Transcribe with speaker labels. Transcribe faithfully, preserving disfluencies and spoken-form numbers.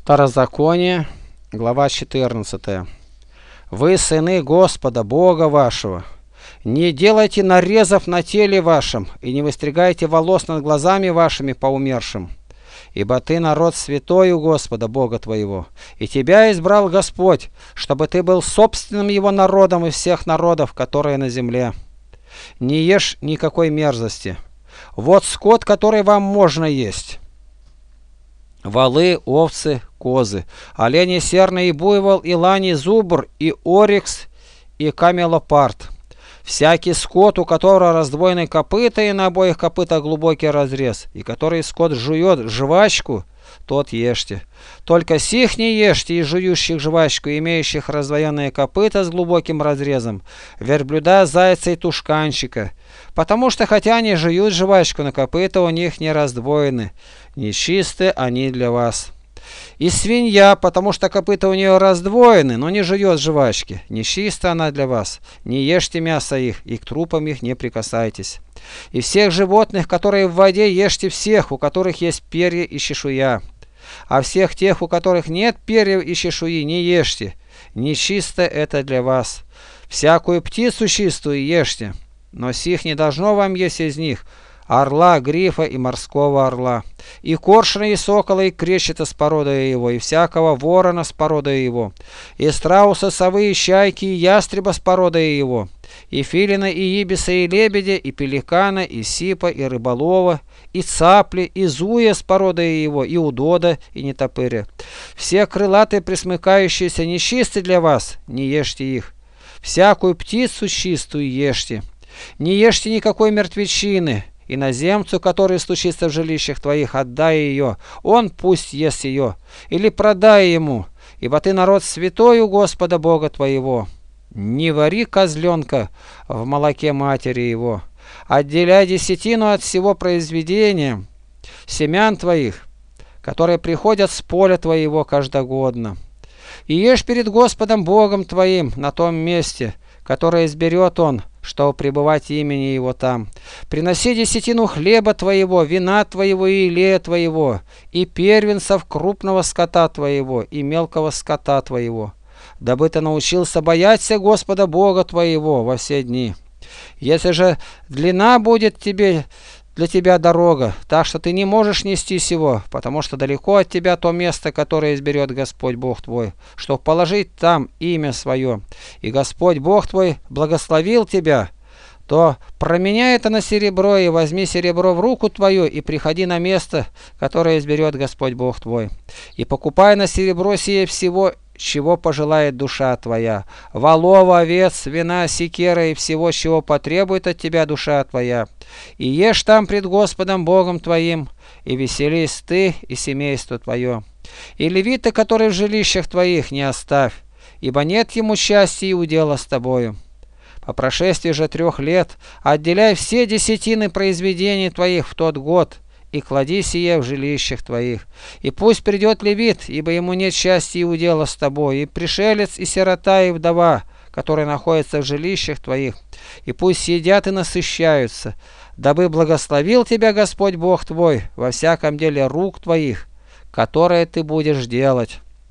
Speaker 1: Второзаконие, глава четырнадцатая. «Вы, сыны Господа, Бога вашего, не делайте нарезов на теле вашем, и не выстригайте волос над глазами вашими по умершим. Ибо ты народ святой у Господа, Бога твоего, и тебя избрал Господь, чтобы ты был собственным его народом из всех народов, которые на земле. Не ешь никакой мерзости. Вот скот, который вам можно есть: волы, овцы, козы, олени серные, и буйвол, и лань, и зубр, и орикс, и камелопард. Всякий скот, у которого раздвоены копыта, и на обоих копытах глубокий разрез, и который скот жует жвачку, тот ешьте. Только сих не ешьте из жующих жвачку, имеющих раздвоенные копыта с глубоким разрезом, верблюда, зайца и тушканчика, потому что хотя они жуют жвачку, но копыта у них не раздвоены, нечисты они для вас. И свинья, потому что копыта у нее раздвоены, но не жует жвачки, нечиста она для вас. Не ешьте мясо их, и к трупам их не прикасайтесь. И всех животных, которые в воде, ешьте всех, у которых есть перья и чешуя. А всех тех, у которых нет перьев и чешуи, не ешьте, нечисто это для вас. Всякую птицу чистую ешьте, но сих не должно вам есть из них: орла, грифа и морского орла, и коршуна, и сокола, и кречета с породой его, и всякого ворона с породой его, и страуса, совы, и чайки, и ястреба с породой его, и филина, и ибиса, и лебедя, и пеликана, и сипа, и рыболова, и цапли, и зуя с породой его, и удода, и нетопыря. Все крылатые, пресмыкающиеся, нечисты для вас, не ешьте их. Всякую птицу чистую ешьте. Не ешьте никакой мертвечины. Иноземцу, который стучится в жилищах твоих, отдай ее, он пусть ест ее, или продай ему, ибо ты народ святой у Господа Бога твоего. Не вари козленка в молоке матери его. Отделяй десятину от всего произведения семян твоих, которые приходят с поля твоего каждогодно. И ешь перед Господом Богом твоим на том месте, которое изберет он, чтобы пребывать имени его там. Приноси десятину хлеба твоего, вина твоего и илея твоего, и первенцев крупного скота твоего, и мелкого скота твоего, дабы ты научился бояться Господа Бога твоего во все дни. Если же длина будет тебе для тебя дорога, так что ты не можешь нести сего, потому что далеко от тебя то место, которое изберет Господь Бог твой, чтобы положить там имя свое, и Господь Бог твой благословил тебя, то променяй это на серебро, и возьми серебро в руку твою, и приходи на место, которое изберет Господь Бог твой, и покупай на серебро сие всего, чего пожелает душа твоя: волов, овец, вина, секера и всего, чего потребует от тебя душа твоя. И ешь там пред Господом Богом твоим, и веселись ты и семейство твое. И левита, который в жилищах твоих, не оставь, ибо нет ему счастья и удела с тобою. По прошествии же трех лет отделяй все десятины произведений твоих в тот год, и клади сие в жилищах твоих. И пусть придет левит, ибо ему нет счастья и удела с тобой, и пришелец, и сирота, и вдова, которые находятся в жилищах твоих, и пусть съедят и насыщаются, дабы благословил тебя Господь Бог твой во всяком деле рук твоих, которое ты будешь делать.